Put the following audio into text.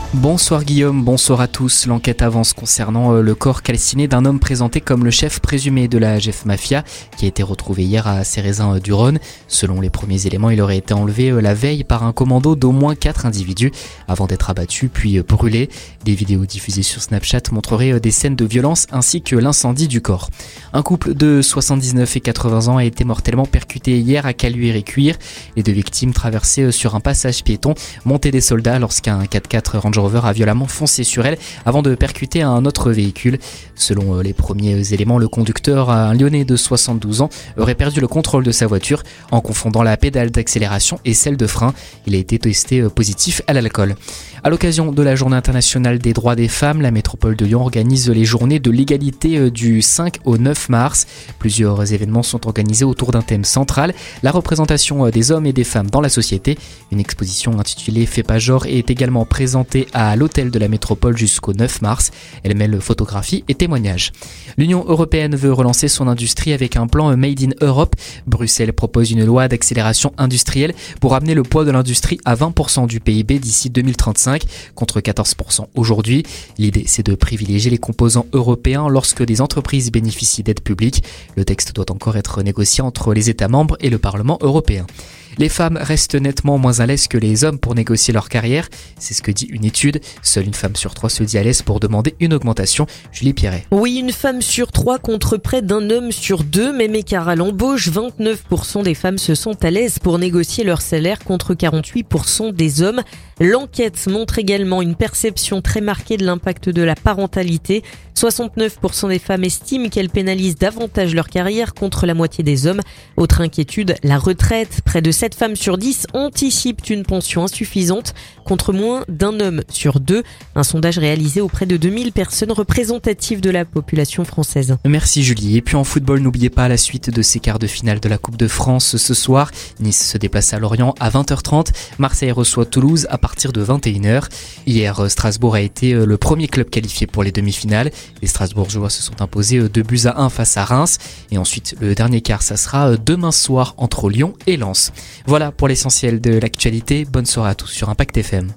Bonsoir Guillaume, bonsoir à tous. L'enquête avance concernant le corps calciné d'un homme présenté comme le chef présumé de la GF Mafia qui a été retrouvé hier à Cérézin-du-Rhône. Selon les premiers éléments, il aurait été enlevé la veille par un commando d'au moins 4 individus avant d'être abattu puis brûlé. Des vidéos diffusées sur Snapchat montreraient des scènes de violence ainsi que l'incendie du corps. Un couple de 79 et 80 ans a été mortellement percuté hier à Caluire-et-Cuire. Les deux victimes traversaient sur un passage piéton monté des soldats lorsqu'un 4x4 Range Rover a violemment foncé sur elle avant de percuter un autre véhicule. Selon les premiers éléments, le conducteur, un Lyonnais de 72 ans, aurait perdu le contrôle de sa voiture en confondant la pédale d'accélération et celle de frein. Il a été testé positif à l'alcool. À l'occasion de la Journée internationale des droits des femmes, la métropole de Lyon organise les journées de l'égalité du 5 au 9 mars. Plusieurs événements sont organisés autour d'un thème central, la représentation des hommes et des femmes dans la société. Une exposition intitulée Fais pas genre est également présentée à l'hôtel de la métropole jusqu'au 9 mars. Elle mêle photographie et témoignages. L'Union européenne veut relancer son industrie avec un plan Made in Europe. Bruxelles propose une loi d'accélération industrielle pour amener le poids de l'industrie à 20% du PIB d'ici 2035, contre 14% aujourd'hui. L'idée, c'est de privilégier les composants européens lorsque des entreprises bénéficient d'aides publiques. Le texte doit encore être négocié entre les États membres et le Parlement européen. Les femmes restent nettement moins à l'aise que les hommes pour négocier leur carrière. C'est ce que dit une étude. Seule une femme sur 3 se dit à l'aise pour demander une augmentation. Julie Pierret. Oui, une femme sur 3 contre près d'un homme sur 2. Même écart à l'embauche, 29% des femmes se sentent à l'aise pour négocier leur salaire contre 48% des hommes. L'enquête montre également une perception très marquée de l'impact de la parentalité. 69% des femmes estiment qu'elles pénalisent davantage leur carrière contre la moitié des hommes. Autre inquiétude, la retraite. Près de 7 femmes sur 10 anticipent une pension insuffisante contre moins d'un homme sur 2. Un sondage réalisé auprès de 2000 personnes représentatives de la population française. Merci Julie. Et puis en football, n'oubliez pas la suite de ces quarts de finale de la Coupe de France ce soir. Nice se déplace à Lorient à 20h30. Marseille reçoit Toulouse à partir de 21h. Hier, Strasbourg a été le premier club qualifié pour les demi-finales. Les Strasbourgeois se sont imposés 2-1 face à Reims. Et ensuite, le dernier quart, ça sera demain soir entre Lyon et Lens. Voilà pour l'essentiel de l'actualité. Bonne soirée à tous sur Impact FM.